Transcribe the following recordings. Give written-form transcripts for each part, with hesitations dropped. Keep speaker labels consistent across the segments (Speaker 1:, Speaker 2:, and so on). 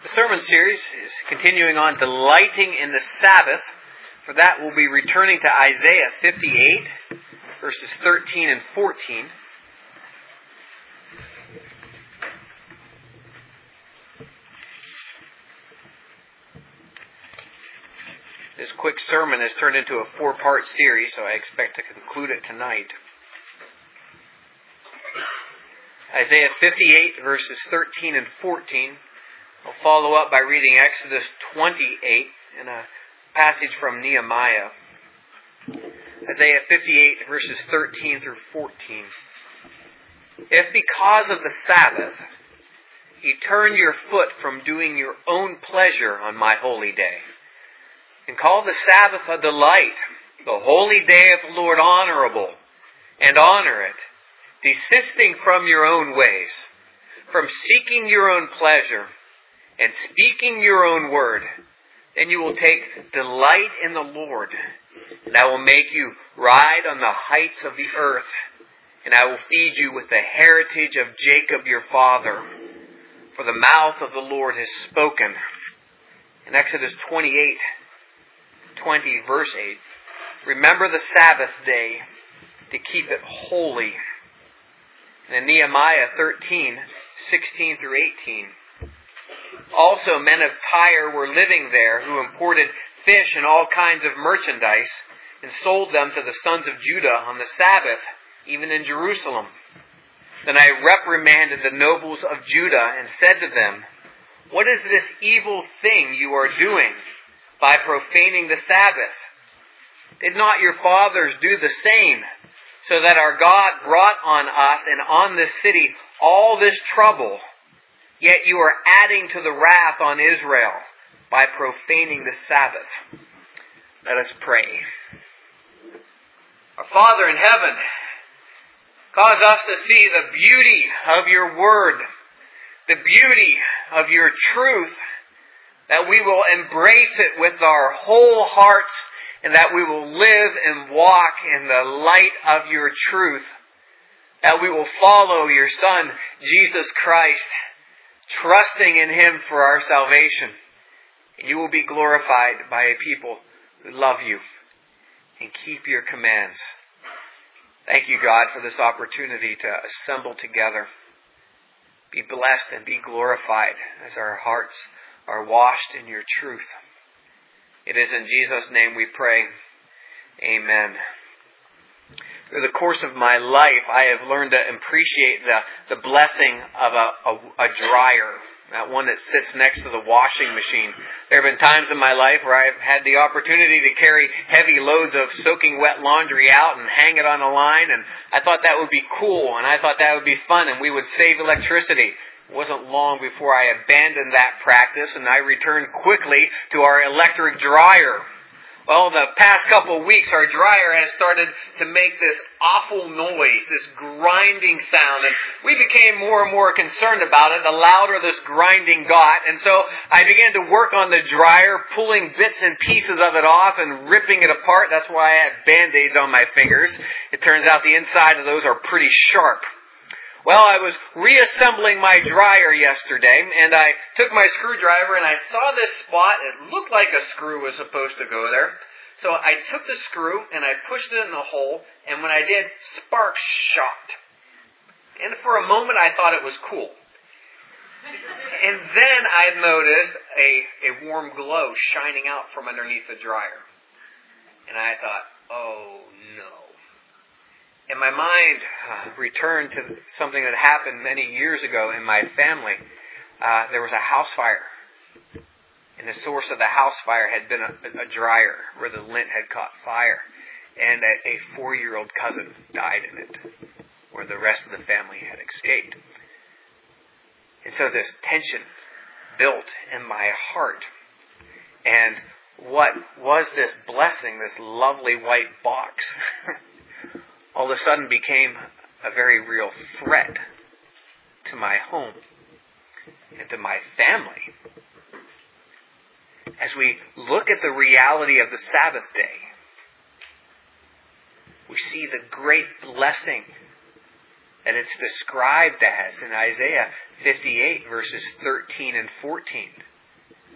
Speaker 1: The sermon series is continuing on delighting in the Sabbath. For that, we'll be returning to Isaiah 58, verses 13 and 14. This quick sermon has turned into a 4-part series, so I expect to conclude it tonight. Isaiah 58, verses 13 and 14. I'll follow up by reading Exodus 28 and a passage from Nehemiah. Isaiah 58, verses 13 through 14. If because of the Sabbath you turn your foot from doing your own pleasure on my holy day, and call the Sabbath a delight, the holy day of the Lord honorable, and honor it, desisting from your own ways, from seeking your own pleasure, and speaking your own word, then you will take delight in the Lord, and I will make you ride on the heights of the earth, and I will feed you with the heritage of Jacob your father, for the mouth of the Lord has spoken. In Exodus 28:20, verse 8, remember the Sabbath day to keep it holy. And in Nehemiah 13:16 through 18, also men of Tyre were living there who imported fish and all kinds of merchandise and sold them to the sons of Judah on the Sabbath, even in Jerusalem. Then I reprimanded the nobles of Judah and said to them, what is this evil thing you are doing by profaning the Sabbath? Did not your fathers do the same, so that our God brought on us and on this city all this trouble? Yet you are adding to the wrath on Israel by profaning the Sabbath. Let us pray. Our Father in heaven, cause us to see the beauty of your word, the beauty of your truth, that we will embrace it with our whole hearts, and that we will live and walk in the light of your truth, that we will follow your Son, Jesus Christ, trusting in Him for our salvation. And you will be glorified by a people who love you and keep your commands. Thank you, God, for this opportunity to assemble together. Be blessed and be glorified as our hearts are washed in your truth. It is in Jesus' name we pray. Amen. Through the course of my life, I have learned to appreciate the blessing of a dryer, that one that sits next to the washing machine. There have been times in my life where I've had the opportunity to carry heavy loads of soaking wet laundry out and hang it on a line, and I thought that would be cool, and I thought that would be fun, and we would save electricity. It wasn't long before I abandoned that practice, and I returned quickly to our electric dryer. Well, the past couple of weeks, our dryer has started to make this awful noise, this grinding sound, and we became more and more concerned about it, the louder this grinding got. And so I began to work on the dryer, pulling bits and pieces of it off and ripping it apart. That's why I have Band-Aids on my fingers. It turns out the inside of those are pretty sharp. Well, I was reassembling my dryer yesterday, and I took my screwdriver and I saw this spot. It looked like a screw was supposed to go there. So I took the screw and I pushed it in the hole, and when I did, sparks shot. And for a moment I thought it was cool. And then I noticed a warm glow shining out from underneath the dryer. And I thought, oh no. And my mind returned to something that happened many years ago in my family. There was a house fire. And the source of the house fire had been a dryer where the lint had caught fire. And a 4-year-old cousin died in it, where the rest of the family had escaped. And so this tension built in my heart. And what was this blessing, this lovely white box, all of a sudden became a very real threat to my home and to my family. As we look at the reality of the Sabbath day, we see the great blessing that it's described as in Isaiah 58 verses 13 and 14.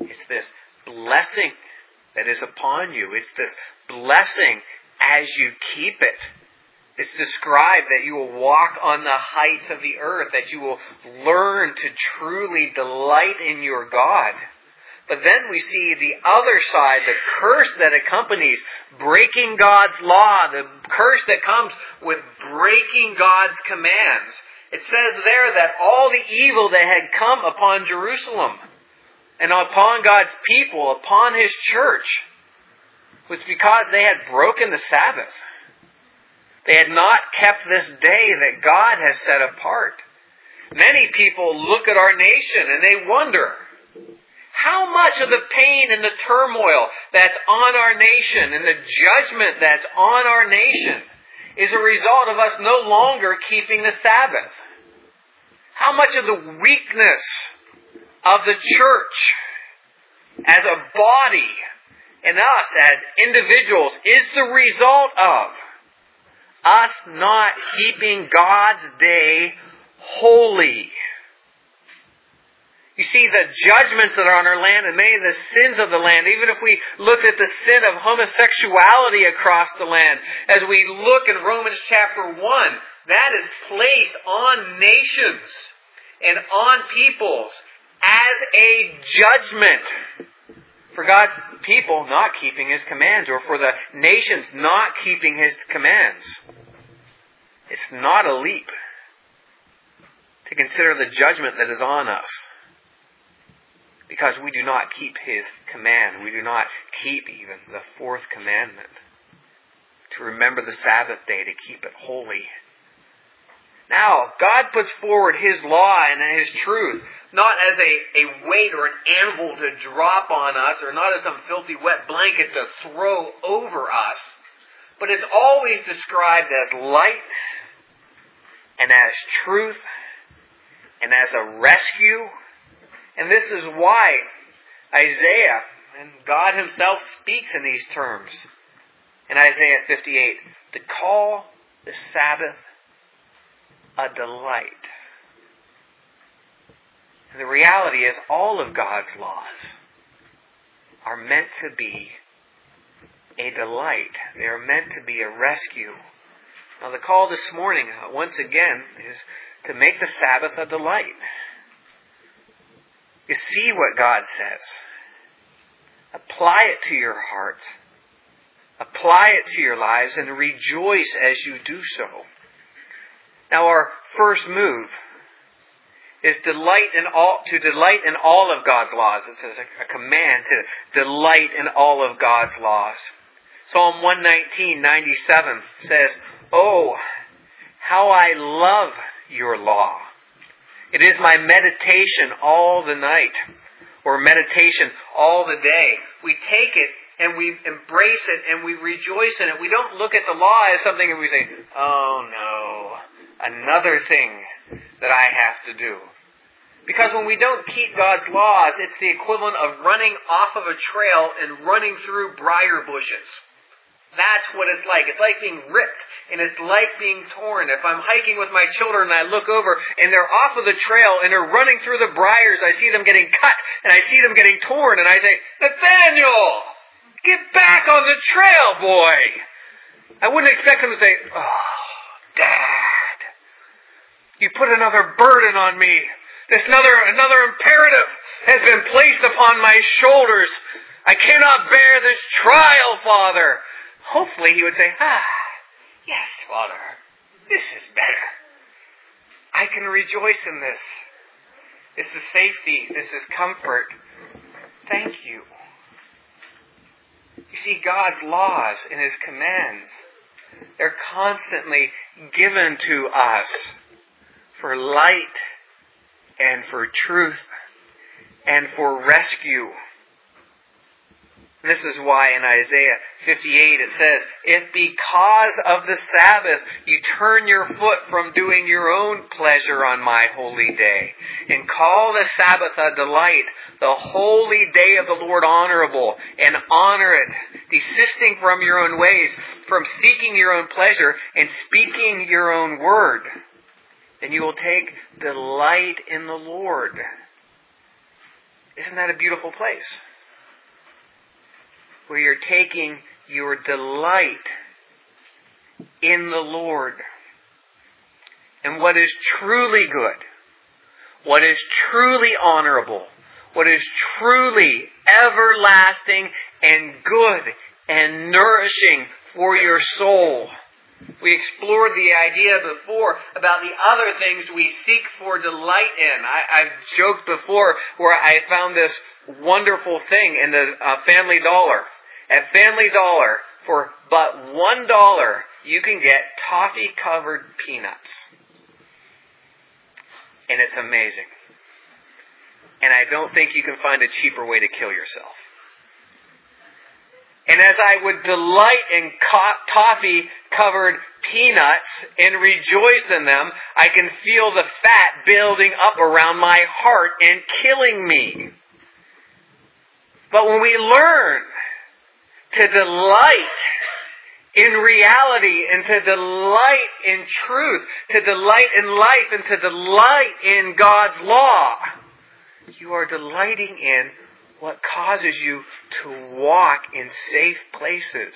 Speaker 1: It's this blessing that is upon you. It's this blessing as you keep it. It's described that you will walk on the heights of the earth, that you will learn to truly delight in your God. But then we see the other side, the curse that accompanies breaking God's law, the curse that comes with breaking God's commands. It says there that all the evil that had come upon Jerusalem and upon God's people, upon His church, was because they had broken the Sabbath. They had not kept this day that God has set apart. Many people look at our nation and they wonder, how much of the pain and the turmoil that's on our nation and the judgment that's on our nation is a result of us no longer keeping the Sabbath? How much of the weakness of the church as a body and us as individuals is the result of us not keeping God's day holy? You see, the judgments that are on our land and many of the sins of the land, even if we look at the sin of homosexuality across the land, as we look in Romans chapter 1, that is placed on nations and on peoples as a judgment for God's people not keeping His commands, or for the nations not keeping His commands. It's not a leap to consider the judgment that is on us, because we do not keep His command. We do not keep even the fourth commandment, to remember the Sabbath day, to keep it holy. Now, God puts forward His law and His truth, not as a weight or an anvil to drop on us, or not as some filthy wet blanket to throw over us, but it's always described as light and as truth and as a rescue. And this is why Isaiah and God Himself speaks in these terms. In Isaiah 58, to call the Sabbath a delight. And the reality is all of God's laws are meant to be a delight. They are meant to be a rescue. Now the call this morning, once again, is to make the Sabbath a delight. You see what God says. Apply it to your hearts. Apply it to your lives and rejoice as you do so. Now our first move is to delight in all of God's laws. It's a command to delight in all of God's laws. Psalm 119:97 says, "Oh, how I love your law. It is my meditation all the night," or meditation all the day. We take it and we embrace it and we rejoice in it. We don't look at the law as something and we say, "Oh no, another thing that I have to do." Because when we don't keep God's laws, it's the equivalent of running off of a trail and running through briar bushes. That's what it's like. It's like being ripped and it's like being torn. If I'm hiking with my children and I look over and they're off of the trail and they're running through the briars, I see them getting cut and I see them getting torn, and I say, "Nathaniel, get back on the trail, boy." I wouldn't expect him to say, "Oh, Dad, you put another burden on me. Another imperative has been placed upon my shoulders. I cannot bear this trial, Father." Hopefully he would say, "Yes, Father, this is better. I can rejoice in this. This is safety. This is comfort. Thank you." You see, God's laws and His commands, they're constantly given to us for light and for truth and for rescue. This is why in Isaiah 58 it says, "If because of the Sabbath you turn your foot from doing your own pleasure on my holy day, and call the Sabbath a delight, the holy day of the Lord honorable, and honor it, desisting from your own ways, from seeking your own pleasure, and speaking your own word, then you will take delight in the Lord, Isn't that a beautiful place? Where you're taking your delight in the Lord. And what is truly good, what is truly honorable, what is truly everlasting and good and nourishing for your soul. We explored the idea before about the other things we seek for delight in. I've joked before where I found this wonderful thing in the Family Dollar. At Family Dollar, for but $1, you can get toffee-covered peanuts. And it's amazing. And I don't think you can find a cheaper way to kill yourself. And as I would delight in toffee-covered peanuts and rejoice in them, I can feel the fat building up around my heart and killing me. But when we learn to delight in reality and to delight in truth, to delight in life and to delight in God's law, you are delighting in what causes you to walk in safe places,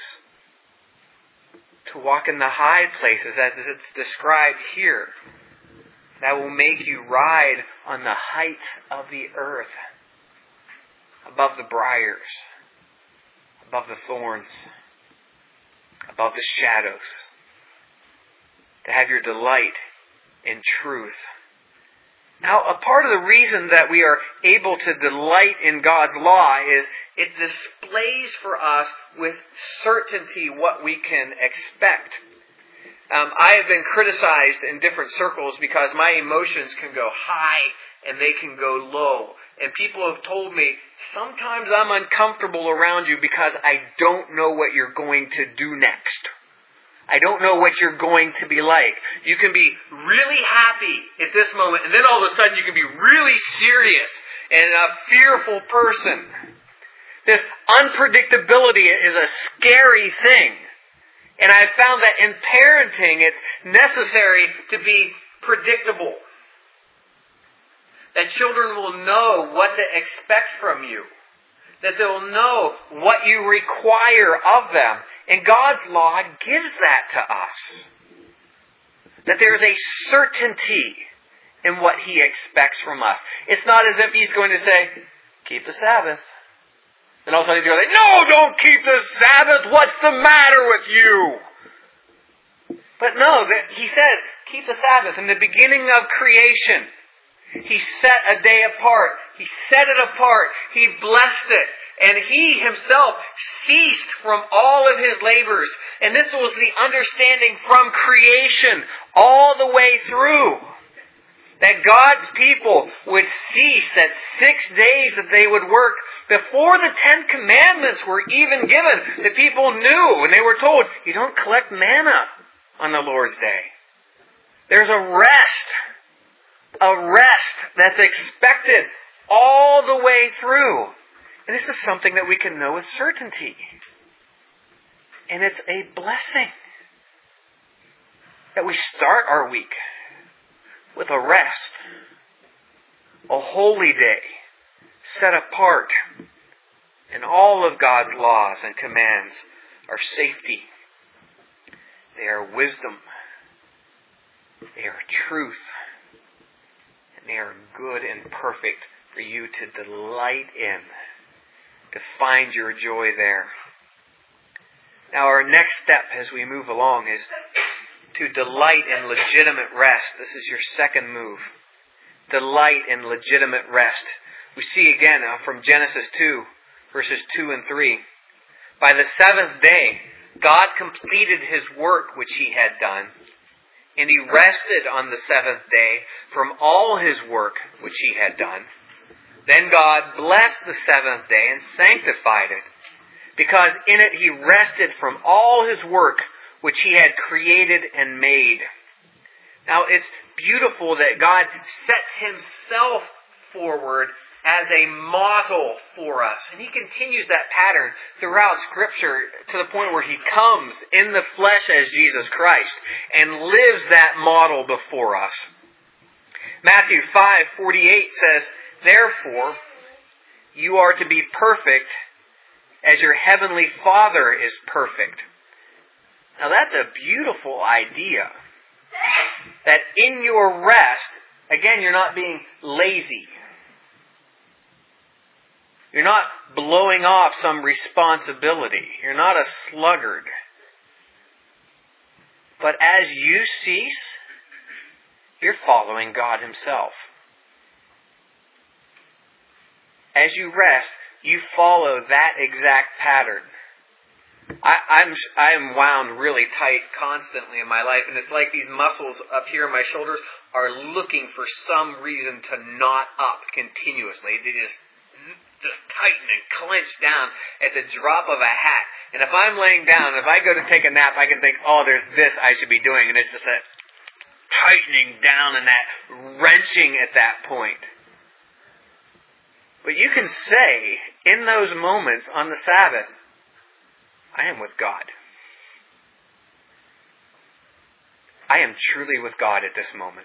Speaker 1: to walk in the high places as it's described here, that will make you ride on the heights of the earth, above the briars, above the thorns, above the shadows, to have your delight in truth. Now, a part of the reason that we are able to delight in God's law is it displays for us with certainty what we can expect. I have been criticized in different circles because my emotions can go high and they can go low. And people have told me, sometimes I'm uncomfortable around you because I don't know what you're going to do next. I don't know what you're going to be like. You can be really happy at this moment, and then all of a sudden you can be really serious and a fearful person. This unpredictability is a scary thing. And I've found that in parenting, it's necessary to be predictable. That children will know what to expect from you. That they'll know what you require of them. And God's law gives that to us. That there's a certainty in what He expects from us. It's not as if He's going to say, keep the Sabbath. And all of a sudden He's going to say, no, don't keep the Sabbath. What's the matter with you? But no, He says, keep the Sabbath. In the beginning of creation, He set a day apart. He set it apart. He blessed it. And He Himself ceased from all of His labors. And this was the understanding from creation all the way through. That God's people would cease, that 6 days that they would work. Before the 10 Commandments were even given, the people knew, and they were told, you don't collect manna on the Lord's day. There's a rest that's expected all the way through. And this is something that we can know with certainty. And it's a blessing that we start our week with a rest, a holy day, set apart. And all of God's laws and commands are safety. They are wisdom. They are truth. They are good and perfect for you to delight in, to find your joy there. Now our next step as we move along is to delight in legitimate rest. This is your second move. Delight in legitimate rest. We see again from Genesis 2, verses 2 and 3. By the seventh day, God completed His work which He had done. And He rested on the seventh day from all His work which He had done. Then God blessed the seventh day and sanctified it, because in it He rested from all His work which He had created and made. Now it's beautiful that God sets Himself forward as a model for us. And He continues that pattern throughout Scripture to the point where He comes in the flesh as Jesus Christ and lives that model before us. Matthew 5:48 says, therefore, you are to be perfect as your heavenly Father is perfect. Now that's a beautiful idea. That in your rest, again, you're not being lazy. You're not blowing off some responsibility. You're not a sluggard. But as you cease, you're following God Himself. As you rest, you follow that exact pattern. I am wound really tight constantly in my life, and it's like these muscles up here in my shoulders are looking for some reason to knot up continuously. They just tighten and clench down at the drop of a hat. And if I'm laying down, if I go to take a nap, I can think, oh, there's this I should be doing. And it's just that tightening down and that wrenching at that point. But you can say, in those moments on the Sabbath, I am with God. I am truly with God at this moment.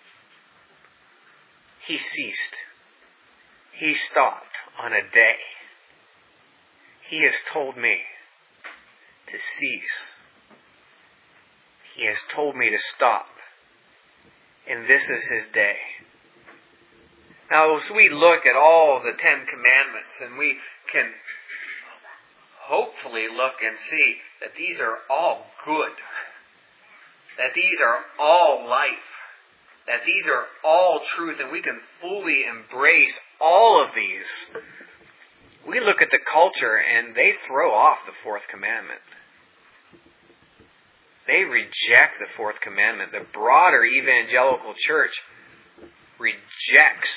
Speaker 1: He ceased. He stopped on a day. He has told me to cease. He has told me to stop. And this is His day. Now, as we look at all the 10 Commandments, and we can hopefully look and see that these are all good, that these are all life, that these are all truth, and we can fully embrace all of these. We look at the culture and they throw off the 4th commandment. They reject the 4th commandment. The broader evangelical church rejects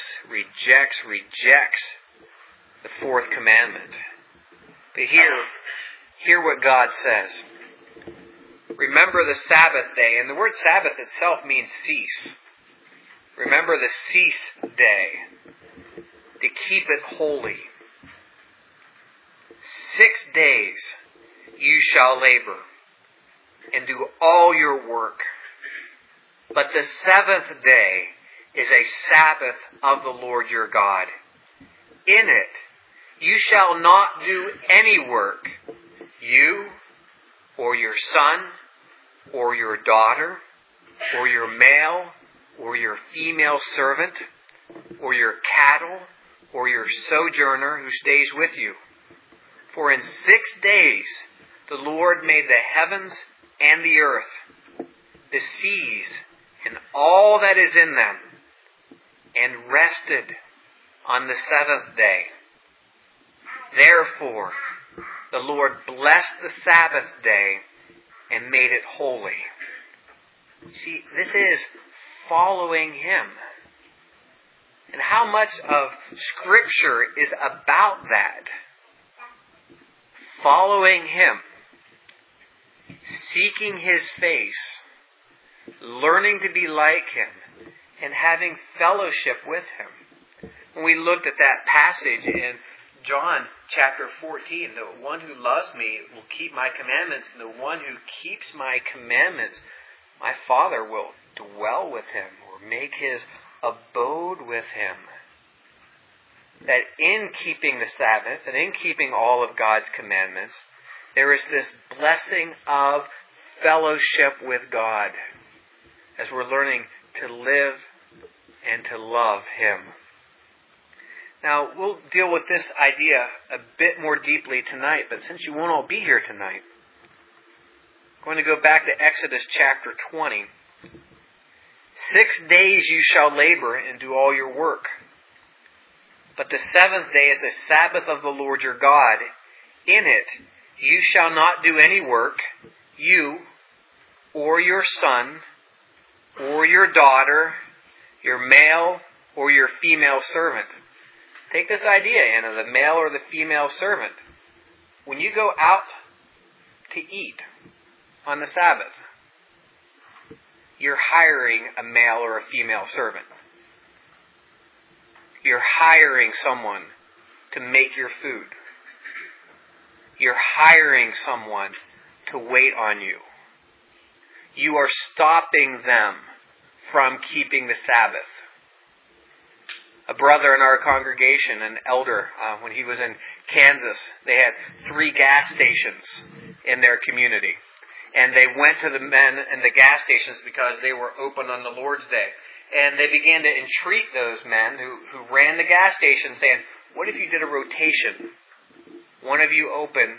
Speaker 1: the 4th commandment. But hear what God says. Remember the Sabbath day. And the word Sabbath itself means cease. Remember the cease day. To keep it holy. 6 days you shall labor and do all your work. But the 7th day is a Sabbath of the Lord your God. In it you shall not do any work, you, or your son, or your daughter, or your male, or your female servant, or your cattle, or your sojourner who stays with you. For in 6 days the Lord made the heavens and the earth, the seas, and all that is in them, and rested on the 7th day. Therefore, the Lord blessed the Sabbath day and made it holy. See, this is following Him. And how much of Scripture is about that? Following Him. Seeking His face. Learning to be like Him. And having fellowship with Him. When we looked at that passage in John chapter 14, the one who loves me will keep my commandments, and the one who keeps my commandments, my Father will dwell with him, or make His abode with him. That in keeping the Sabbath, and in keeping all of God's commandments, there is this blessing of fellowship with God, as we're learning to live and to love Him. Now, we'll deal with this idea a bit more deeply tonight, but since you won't all be here tonight, I'm going to go back to Exodus chapter 20. 6 days you shall labor and do all your work. But the 7th day is the Sabbath of the Lord your God. In it you shall not do any work, you, or your son, or your daughter, your male, or your female servant. Take this idea, Anna, the male or the female servant. When you go out to eat on the Sabbath, you're hiring a male or a female servant. You're hiring someone to make your food. You're hiring someone to wait on you. You are stopping them from keeping the Sabbath. A brother in our congregation, an elder, when he was in Kansas, they had 3 gas stations in their community. And they went to the men in the gas stations because they were open on the Lord's Day. And they began to entreat those men who ran the gas station, saying, what if you did a rotation? One of you open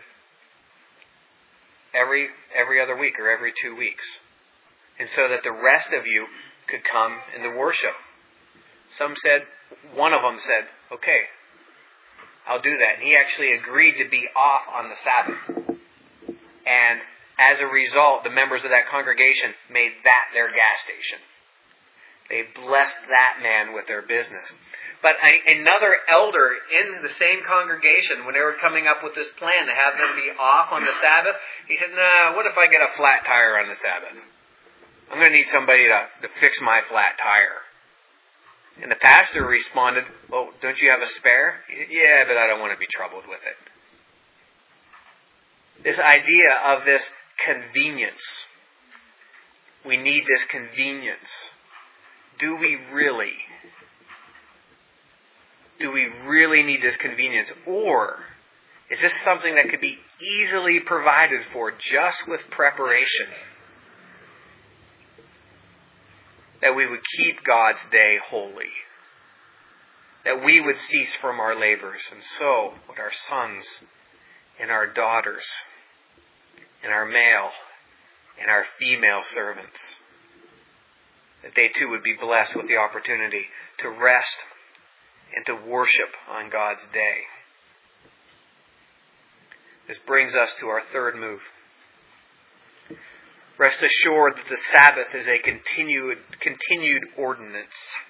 Speaker 1: every other week or every 2 weeks. And so that the rest of you could come into worship. One of them said, okay, I'll do that. And he actually agreed to be off on the Sabbath. And as a result, the members of that congregation made that their gas station. They blessed that man with their business. But another elder in the same congregation, when they were coming up with this plan to have them be off on the Sabbath, he said, nah, what if I get a flat tire on the Sabbath? I'm going to need somebody to fix my flat tire. And the pastor responded, well, don't you have a spare? He said, yeah, but I don't want to be troubled with it. This idea of this convenience. We need this convenience. Do we really need this convenience? Or is this something that could be easily provided for just with preparation? That we would keep God's day holy. That we would cease from our labors. And so would our sons and our daughters and our male and our female servants. That they too would be blessed with the opportunity to rest and to worship on God's day. This brings us to our third move. Rest assured that the Sabbath is a continued ordinance.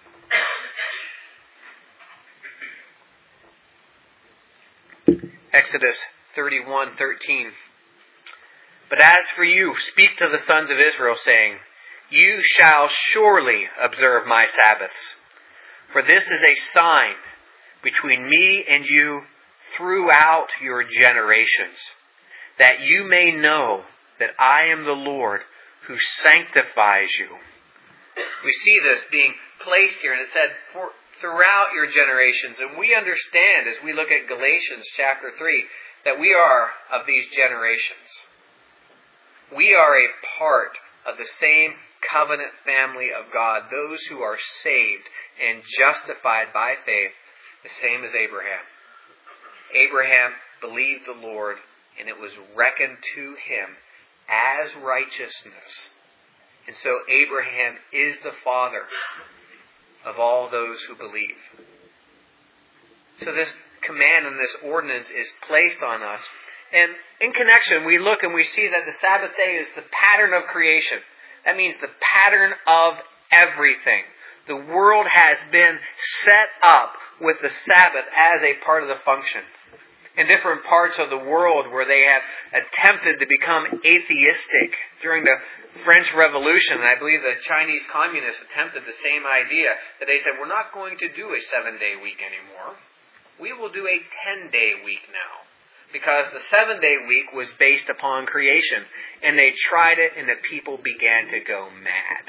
Speaker 1: Exodus 31:13. But as for you, speak to the sons of Israel, saying, you shall surely observe my Sabbaths. For this is a sign between me and you throughout your generations, that you may know that I am the Lord who sanctifies you. We see this being placed here, and it said, throughout your generations. And we understand, as we look at Galatians chapter 3, that we are of these generations. We are a part of the same covenant family of God, those who are saved and justified by faith, the same as Abraham. Abraham believed the Lord, and it was reckoned to him as righteousness. And so Abraham is the father of all those who believe. So this command and this ordinance is placed on us. And in connection, we look and we see that the Sabbath day is the pattern of creation. That means the pattern of everything. The world has been set up with the Sabbath as a part of the function. In different parts of the world where they have attempted to become atheistic during the French Revolution, and I believe the Chinese communists attempted the same idea, that they said, we're not going to do a 7-day week anymore. We will do a 10-day week now. Because the 7-day week was based upon creation. And they tried it and the people began to go mad.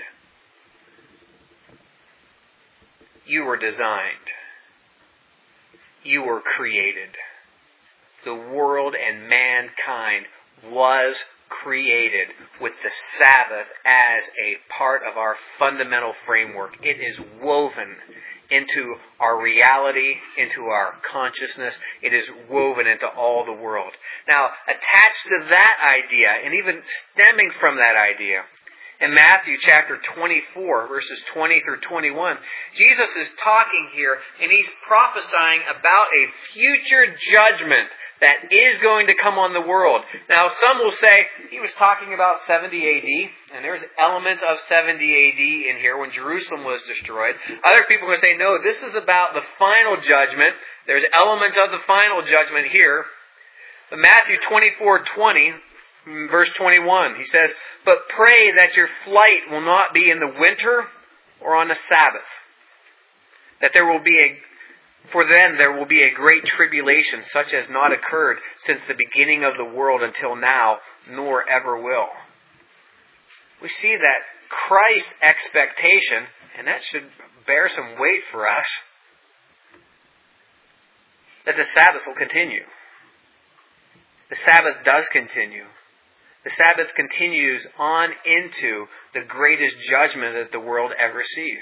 Speaker 1: You were designed. You were created. The world and mankind was created with the Sabbath as a part of our fundamental framework. It is woven into our reality, into our consciousness. It is woven into all the world. Now, attached to that idea, and even stemming from that idea, in Matthew chapter 24, verses 20 through 21, Jesus is talking here, and he's prophesying about a future judgment that is going to come on the world. Now, some will say he was talking about 70 AD, and there's elements of 70 AD in here when Jerusalem was destroyed. Other people will say, no, this is about the final judgment. There's elements of the final judgment here. But Matthew 24:20, verse 21, he says, but pray that your flight will not be in the winter or on the Sabbath. That for then there will be a great tribulation, such as not occurred since the beginning of the world until now, nor ever will. We see that Christ's expectation, and that should bear some weight for us, that the Sabbath will continue. The Sabbath does continue. The Sabbath continues on into the greatest judgment that the world ever sees.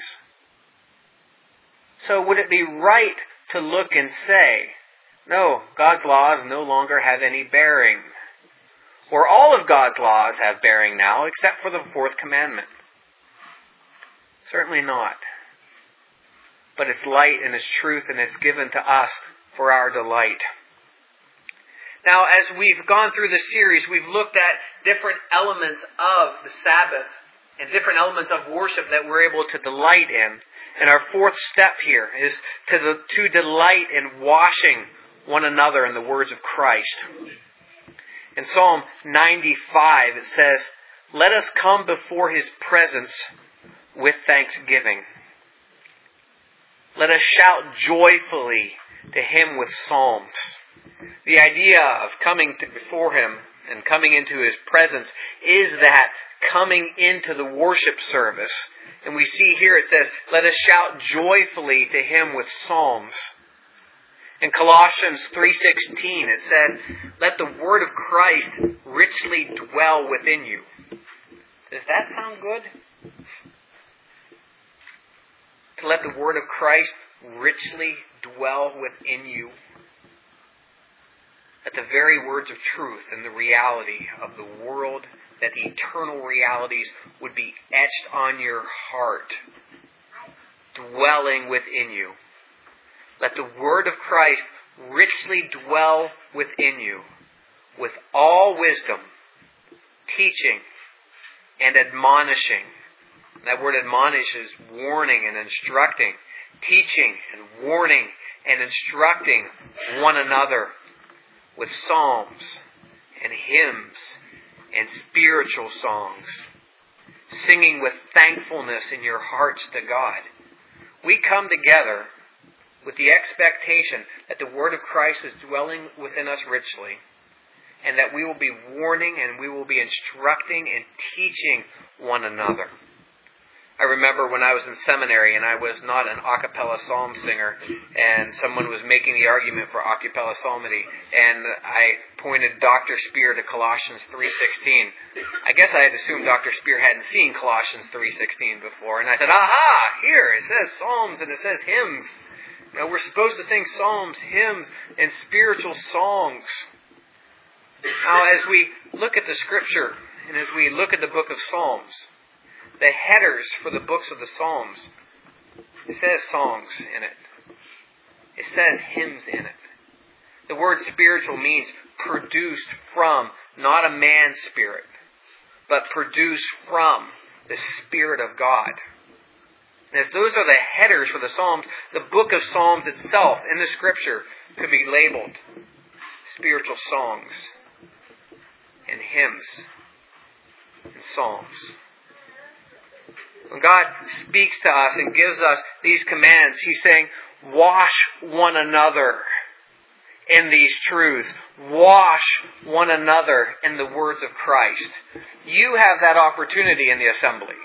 Speaker 1: So would it be right to look and say, no, God's laws no longer have any bearing? Or all of God's laws have bearing now, except for the fourth commandment? Certainly not. But it's light and it's truth and it's given to us for our delight. Now, as we've gone through this series, we've looked at different elements of the Sabbath and different elements of worship that we're able to delight in. And our fourth step here is to delight in washing one another in the words of Christ. In Psalm 95, it says, "Let us come before His presence with thanksgiving. Let us shout joyfully to Him with psalms." The idea of coming before Him and coming into His presence is that coming into the worship service. And we see here it says, "Let us shout joyfully to Him with psalms." In Colossians 3:16 it says, "Let the word of Christ richly dwell within you." Does that sound good? To let the word of Christ richly dwell within you. That the very words of truth and the reality of the world, that the eternal realities would be etched on your heart, dwelling within you. Let the word of Christ richly dwell within you, with all wisdom, teaching and admonishing. That word admonish is warning and instructing, teaching and warning and instructing one another with psalms and hymns and spiritual songs, singing with thankfulness in your hearts to God. We come together with the expectation that the word of Christ is dwelling within us richly, and that we will be warning and we will be instructing and teaching one another. I remember when I was in seminary and I was not an a cappella psalm singer, and someone was making the argument for a cappella psalmody, and I pointed Dr. Spear to Colossians 3:16. I guess I had assumed Dr. Spear hadn't seen Colossians 3:16 before, and I said, "Aha! Here, it says psalms and it says hymns. You know, we're supposed to sing psalms, hymns, and spiritual songs." Now, as we look at the Scripture, and as we look at the book of Psalms, the headers for the books of the Psalms, it says songs in it. It says hymns in it. The word spiritual means produced from, not a man's spirit, but produced from the Spirit of God. And as those are the headers for the Psalms, the book of Psalms itself in the Scripture could be labeled spiritual songs and hymns and psalms. When God speaks to us and gives us these commands, He's saying, wash one another in these truths. Wash one another in the words of Christ. You have that opportunity in the assembly.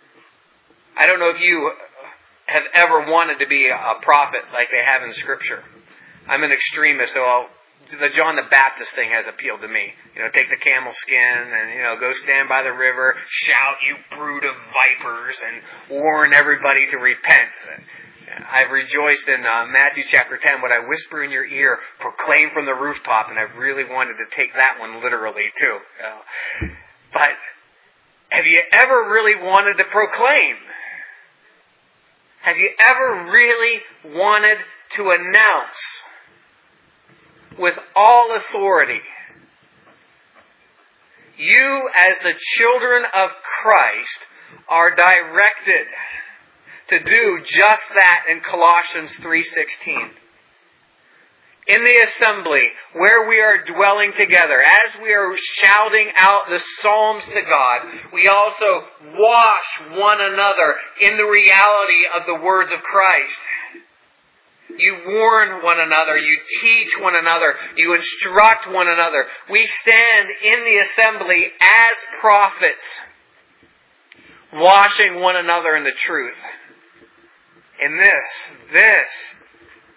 Speaker 1: I don't know if you have ever wanted to be a prophet like they have in Scripture. I'm an extremist, so the John the Baptist thing has appealed to me. You know, take the camel skin and, go stand by the river, shout, "You brood of vipers," and warn everybody to repent. I've rejoiced in Matthew chapter 10, "What I whisper in your ear, proclaim from the rooftop," and I've really wanted to take that one literally too. But have you ever really wanted to proclaim? Have you ever really wanted to announce with all authority, you as the children of Christ are directed to do just that in Colossians 3:16. In the assembly, where we are dwelling together, as we are shouting out the psalms to God, we also wash one another in the reality of the words of Christ. You warn one another, you teach one another, you instruct one another. We stand in the assembly as prophets, washing one another in the truth. And this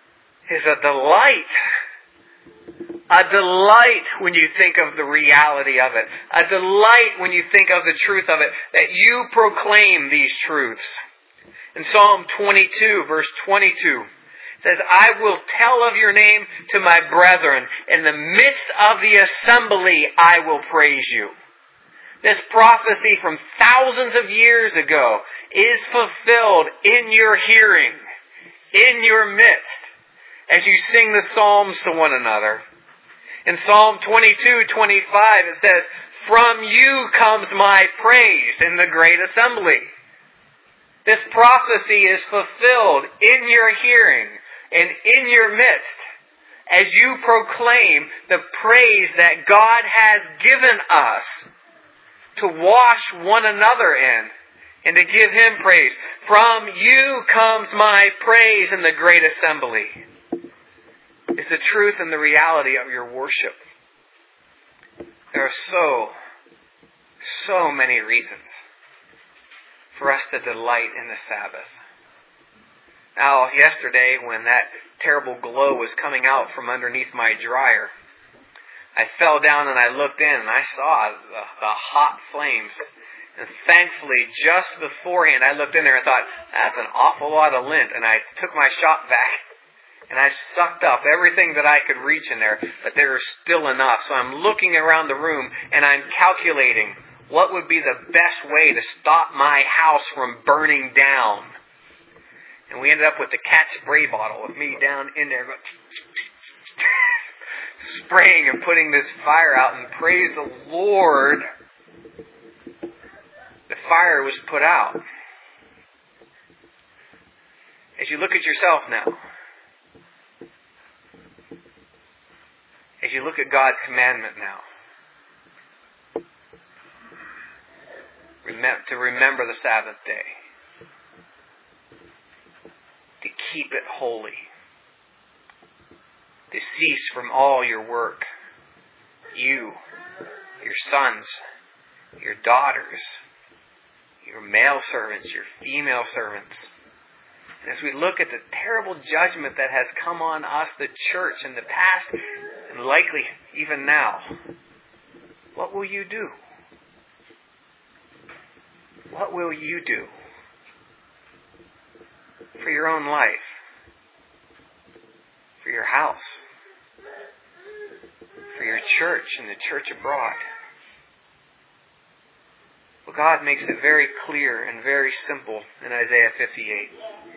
Speaker 1: is a delight. A delight when you think of the reality of it. A delight when you think of the truth of it, that you proclaim these truths. In Psalm 22, verse 22, it says, I will tell of your name to my brethren. In the midst of the assembly, I will praise you. This prophecy from thousands of years ago is fulfilled in your hearing, in your midst, as you sing the Psalms to one another. In Psalm 22:25, it says, from you comes my praise in the great assembly. This prophecy is fulfilled in your hearing and in your midst as you proclaim the praise that God has given us to wash one another in and to give Him praise. From you comes my praise in the great assembly. Is the truth and the reality of your worship. There are so many reasons for us to delight in the Sabbath. Now, yesterday, when that terrible glow was coming out from underneath my dryer, I fell down and I looked in and I saw the hot flames. And thankfully, just beforehand, I looked in there and thought, that's an awful lot of lint. And I took my shop vac and I sucked up everything that I could reach in there, but there was still enough. So I'm looking around the room and I'm calculating what would be the best way to stop my house from burning down. And we ended up with the cat spray bottle with me down in there spraying and putting this fire out. And praise the Lord, the fire was put out. As you look at yourself now, as you look at God's commandment now, to remember the Sabbath day, to keep it holy, to cease from all your work, you, your sons, your daughters, your male servants, your female servants. And as we look at the terrible judgment that has come on us, the church, in the past, and likely even now, what will you do? What will you do for your own life, for your house, for your church and the church abroad? Well, God makes it very clear and very simple in Isaiah 58.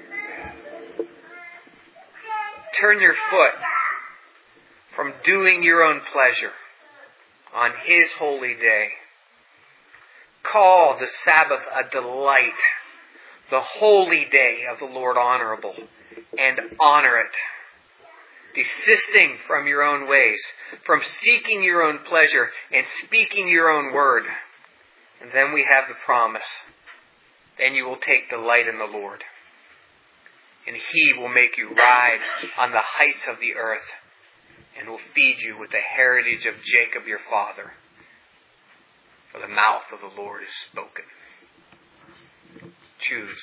Speaker 1: Turn your foot from doing your own pleasure on His holy day. Call the Sabbath a delight, the holy day of the Lord honorable, and honor it. Desisting from your own ways, from seeking your own pleasure and speaking your own word. And then we have the promise. Then you will take delight in the Lord. And He will make you ride on the heights of the earth and will feed you with the heritage of Jacob your father. For the mouth of the Lord is spoken. Choose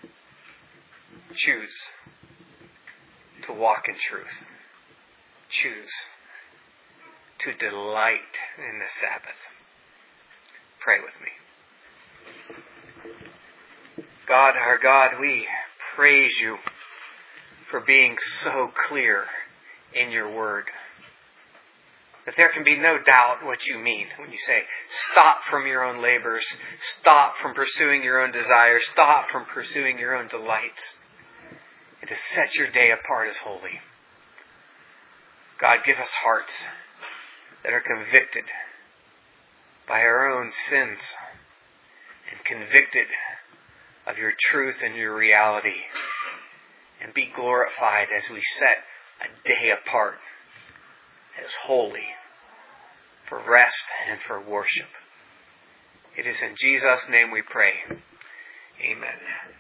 Speaker 1: to walk in truth. Choose to delight in the Sabbath. Pray with me. God, our God, we praise you for being so clear in your word. That there can be no doubt what you mean when you say, stop from your own labors, stop from pursuing your own desires, stop from pursuing your own delights, and to set your day apart as holy. God, give us hearts that are convicted by our own sins and convicted of your truth and your reality, and be glorified as we set a day apart as holy for rest and for worship. It is in Jesus' name we pray. Amen.